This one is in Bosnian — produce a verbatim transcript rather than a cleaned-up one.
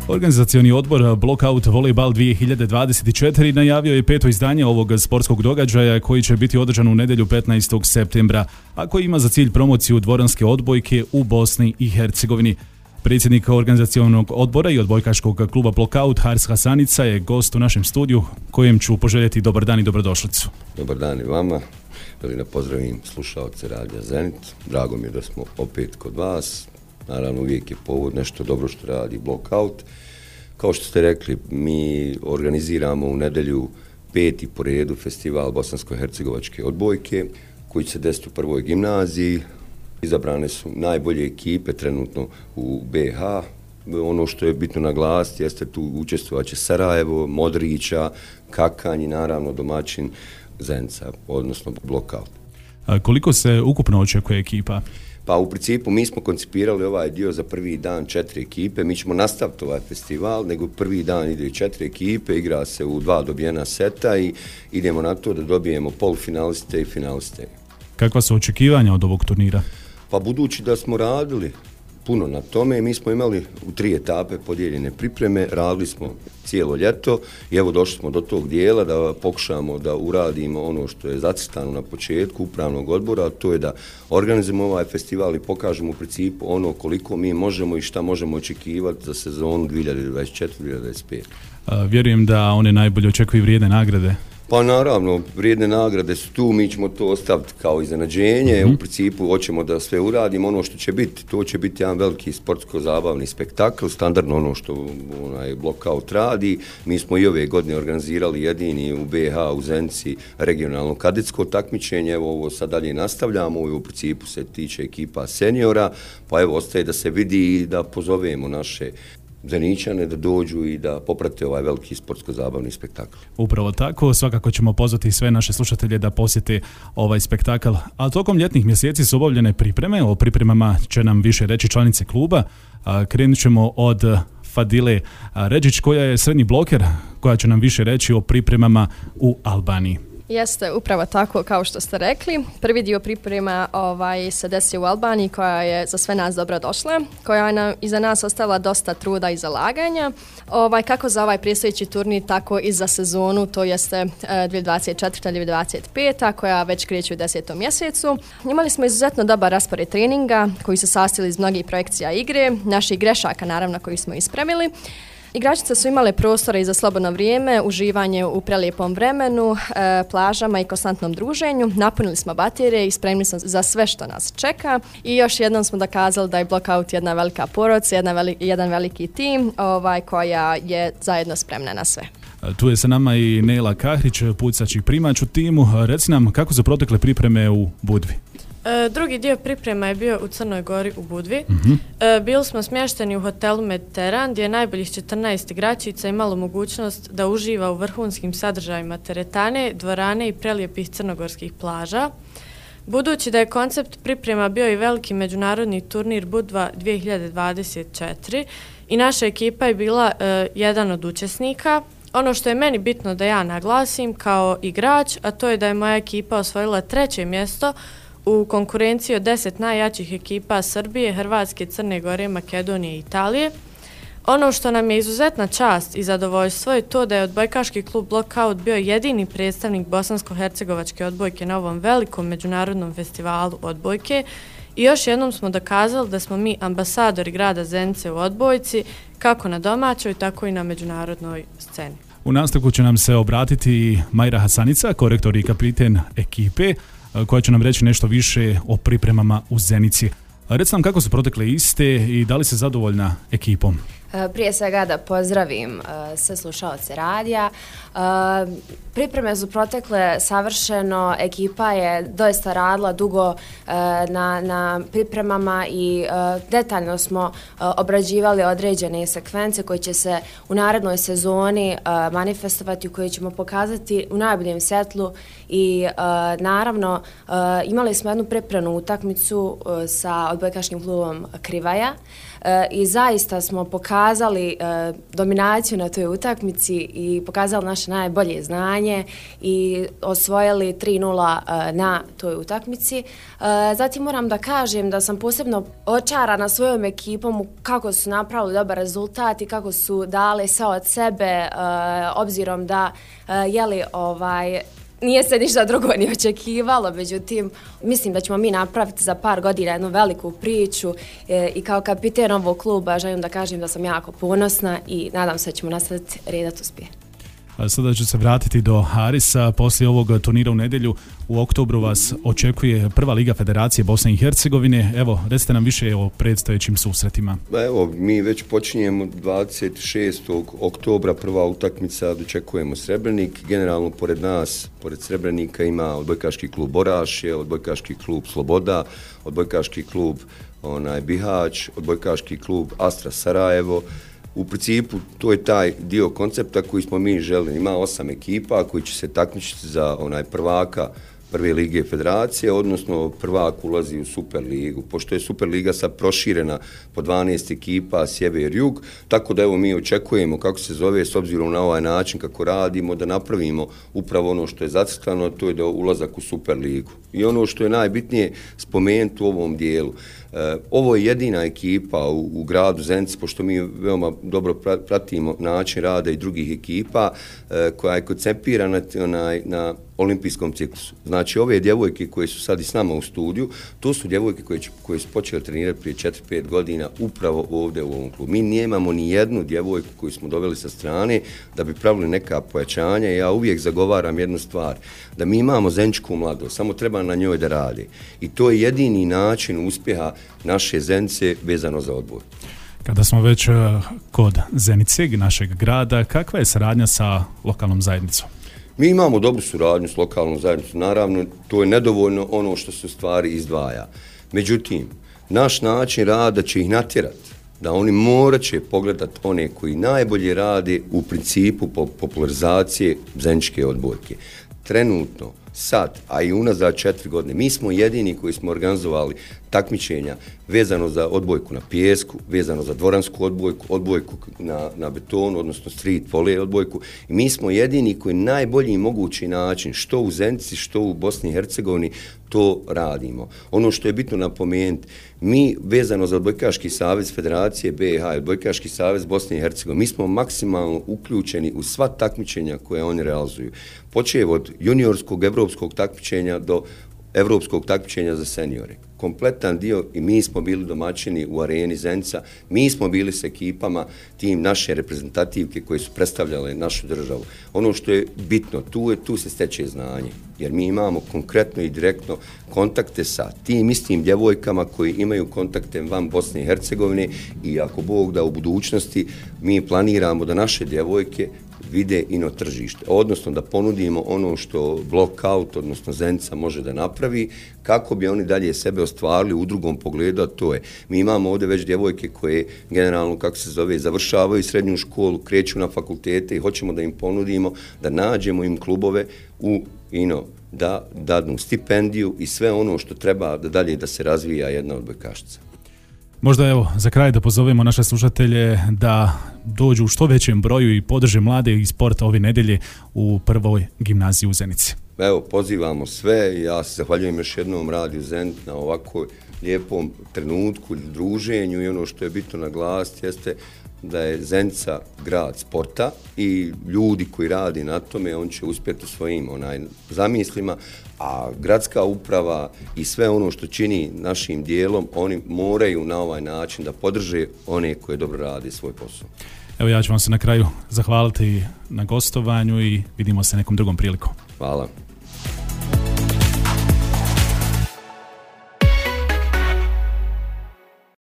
Organizacioni odbor Blockout Volejbal dvije hiljade dvadeset četiri najavio je peto izdanje ovog sportskog događaja koji će biti održan u nedjelju petnaestog septembra, a koji ima za cilj promociju dvoranske odbojke u Bosni i Hercegovini. Predsjednik organizacionog odbora i odbojkaškog kluba Blockout Haris Hasanica je gost u našem studiju, kojem ću poželjeti dobar dan i dobrodošlicu. Dobar dan i vama. Želim da pozdravim slušaoce Radija Zenit. Drago mi je da smo opet kod vas. Naravno, uvijek je povod nešto dobro što radi Blockout. Kao što ste rekli, mi organiziramo u nedjelju peti po redu festival bosansko-hercegovačke odbojke, koji će se desiti u prvoj gimnaziji. Izabrane su najbolje ekipe trenutno u B H. Ono što je bitno naglasiti jeste tu učestvovaće Sarajevo, Modrića, Kakanj i naravno domaćin Zenica, odnosno Blockout. A koliko se ukupno očekuje ekipa? Pa u principu mi smo koncipirali ovaj dio za prvi dan četiri ekipe, mi ćemo nastaviti ovaj festival, nego prvi dan ide četiri ekipe, igra se u dva dobijena seta i idemo na to da dobijemo polufinaliste i finaliste. Kakva su očekivanja od ovog turnira? Pa budući da smo radili puno na tome, mi smo imali u tri etape podijeljene pripreme, radili smo cijelo ljeto i evo došli smo do tog dijela da pokušamo da uradimo ono što je zacrtano na početku upravnog odbora, a to je da organizujemo ovaj festival i pokažemo u principu ono koliko mi možemo i šta možemo očekivati za sezonu dvije hiljade dvadeset četiri dvije hiljade dvadeset pet. A, vjerujem da one najbolje očekuju vrijedne nagrade. Pa naravno, vrijedne nagrade su tu, mi ćemo to ostaviti kao iznenađenje, mm-hmm. U principu hoćemo da sve uradimo, ono što će biti, to će biti jedan veliki sportsko-zabavni spektakl, standardno ono što onaj Blockout radi. Mi smo i ove godine organizirali jedini u B H u Zenici regionalno kadetsko takmičenje, evo ovo sad dalje nastavljamo, u principu se tiče ekipa seniora, pa evo ostaje da se vidi i da pozovemo naše Zeničane da dođu i da poprate ovaj veliki sportsko-zabavni spektakl. Upravo tako, svakako ćemo pozvati sve naše slušatelje da posjete ovaj spektakl. A tokom ljetnih mjeseci su obavljene pripreme, o pripremama će nam više reći članice kluba. Krenut ćemo od Fadile Redžić, koja je srednji bloker, koja će nam više reći o pripremama u Albaniji. Jeste, upravo tako kao što ste rekli. Prvi dio priprema ovaj, se desi u Albaniji, koja je za sve nas dobro došla, koja je nam iza nas ostavila dosta truda i zalaganja. Ovaj, kako za ovaj predstojeći turnir, tako i za sezonu, to jeste e, dvije hiljade dvadeset četvrta dvije hiljade dvadeset peta koja već kreće u desetom mjesecu. Imali smo izuzetno dobar raspored treninga koji se sastojali iz mnogih projekcija igre, naših grešaka naravno koji smo ispravili. Igračice su imale prostora i za slobodno vrijeme, uživanje u prelijepom vremenu, e, plažama i konstantnom druženju. Napunili smo baterije i spremni smo za sve što nas čeka. I još jednom smo dokazali da je Blockout jedna velika porodica, jedna veli, jedan veliki tim ovaj, koja je zajedno spremna na sve. Tu je sa nama i Nela Kahrić, pucač i primač u timu. Reci nam kako su protekle pripreme u Budvi? E, drugi dio priprema je bio u Crnoj Gori u Budvi. Uh-huh. E, bili smo smješteni u hotelu Mediteran gdje je najboljih četrnaest igračica imalo mogućnost da uživa u vrhunskim sadržajima teretane, dvorane i prelijepih crnogorskih plaža. Budući da je koncept priprema bio i veliki međunarodni turnir Budva dvije hiljade dvadeset četiri i naša ekipa je bila e, jedan od učesnika. Ono što je meni bitno da ja naglasim kao igrač, a to je da je moja ekipa osvojila treće mjesto u konkurenciji od deset najjačih ekipa Srbije, Hrvatske, Crne Gore, Makedonije i Italije. Ono što nam je izuzetna čast i zadovoljstvo je to da je odbojkaški klub Blockout bio jedini predstavnik bosansko-hercegovačke odbojke na ovom velikom međunarodnom festivalu odbojke i još jednom smo dokazali da smo mi ambasadori grada Zenice u odbojci, kako na domaćoj, tako i na međunarodnoj sceni. U nastavku će nam se obratiti Majra Hasanica, korektor i kapiten ekipe, koja će nam reći nešto više o pripremama u Zenici. Reci nam kako su protekle iste i da li se zadovoljna ekipom? Prije svega da pozdravim uh, sve slušaoce radija. Uh, pripreme su protekle savršeno, ekipa je doista radila dugo uh, na, na pripremama i uh, detaljno smo uh, obrađivali određene sekvence koje će se u narednoj sezoni uh, manifestovati, koje ćemo pokazati u najboljem svetlu i uh, naravno uh, imali smo jednu pripremnu utakmicu uh, sa odbojkaškim klubom Krivaja uh, i zaista smo pokazali uh, dominaciju na toj utakmici i pokazali naše najbolje znanje i osvojili tri nula uh, na toj utakmici. Uh, zatim moram da kažem da sam posebno očarana svojom ekipom kako su napravili dobar rezultat i kako su dali sve od sebe, uh, obzirom da uh, jeli ovaj nije se ništa drugo ni očekivalo, međutim, mislim da ćemo mi napraviti za par godina jednu veliku priču e, i kao kapiten ovog kluba želim da kažem da sam jako ponosna i nadam se da ćemo nastaviti redat uspjeh. Sada ću se vratiti do Arisa. Poslije ovog turnira u nedjelju u oktobru vas očekuje prva liga Federacije Bosne i Hercegovine. Evo, recite nam više o predstojećim susretima. Evo, mi već počinjemo dvadeset šestog oktobra, prva utakmica, dočekujemo Srebrenik. Generalno, pored nas, pored Srebrenika ima odbojkaški klub Orašje, odbojkaški klub Sloboda, odbojkaški klub onaj, Bihać, odbojkaški klub Astra Sarajevo. U principu, to je taj dio koncepta koji smo mi želeli. Ima osam ekipa koji će se takmičiti za onaj prvaka prve lige federacije, odnosno prvak ulazi u Superligu. Pošto je Superliga sad proširena po dvanaest ekipa, sjever-jug, tako da evo mi očekujemo, kako se zove, s obzirom na ovaj način kako radimo, da napravimo upravo ono što je zacrtano, to je da ulazak u Superligu. I ono što je najbitnije spomenuti u ovom dijelu, e, ovo je jedina ekipa u, u gradu Zenici, pošto mi veoma dobro pratimo način rada i drugih ekipa, e, koja je koncipirana na, na olimpijskom ciklusu. Znači, ove djevojke koje su sad i s nama u studiju, to su djevojke koje, koje su počele trenirati prije četiri pet godina upravo ovdje u ovom klubu. Mi nemamo ni jednu djevojku koju smo doveli sa strane da bi pravili neka pojačanja. Ja uvijek zagovaram jednu stvar, da mi imamo zeničku mladost, samo treba na njoj da radi. I to je jedini način uspjeha naše Zenice vezano za odboj. Kada smo već kod Zenice, našeg grada, kakva je saradnja sa lokalnom zajednicom? Mi imamo dobru suradnju s lokalnom zajednicom, naravno to je nedovoljno ono što se u stvari izdvaja. Međutim, naš način rada će ih natjerati da oni morat će pogledati one koji najbolje rade u principu popularizacije zeničke odbojke. Trenutno, sad, a i unazad četiri godine, mi smo jedini koji smo organizovali takmičenja vezano za odbojku na pijesku, vezano za dvoransku odbojku, odbojku na, na betonu, odnosno street volley odbojku. I mi smo jedini koji najbolji mogući način, što u Zenici, što u Bosni i Hercegovini, to radimo. Ono što je bitno napomenuti, mi vezano za odbojkaški savez Federacije B i H i odbojkaški savez Bosne i Hercegovine, mi smo maksimalno uključeni u sva takmičenja koje oni realizuju. Počev od juniorskog evropskog takmičenja do evropskog takmičenja za seniore. Kompletan dio i mi smo bili domaćini u areni Zenica, mi smo bili s ekipama tim naše reprezentativke koje su predstavljale našu državu. Ono što je bitno, tu, je, tu se steče znanje, jer mi imamo konkretno i direktno kontakte sa tim istim djevojkama koji imaju kontakte van Bosne i Hercegovine i ako Bog da u budućnosti mi planiramo da naše djevojke vide ino tržište, odnosno da ponudimo ono što Blockout, odnosno Zenica može da napravi, kako bi oni dalje sebe ostvarili u drugom pogledu, a to je, mi imamo ovdje već djevojke koje generalno, kako se zove, završavaju srednju školu, kreću na fakultete i hoćemo da im ponudimo, da nađemo im klubove u ino, da dadnu stipendiju i sve ono što treba da dalje da se razvija jedna odbojkašica. Možda evo, za kraj da pozovemo naše slušatelje da dođu u što većem broju i podrže mlade i sport ove nedelje u prvoj gimnaziji u Zenici. Evo, pozivamo sve, ja se zahvaljujem još jednom Radiju Zenit na ovako lijepom trenutku, druženju i ono što je bitno naglasiti jeste da je Zenica grad sporta i ljudi koji radi na tome, on će uspjeti u svojim onaj, zamislima, a gradska uprava i sve ono što čini našim dijelom, oni moraju na ovaj način da podrže one koje dobro rade svoj posao. Evo ja ću vam se na kraju zahvaliti na gostovanju i vidimo se nekom drugom prilikom. Hvala.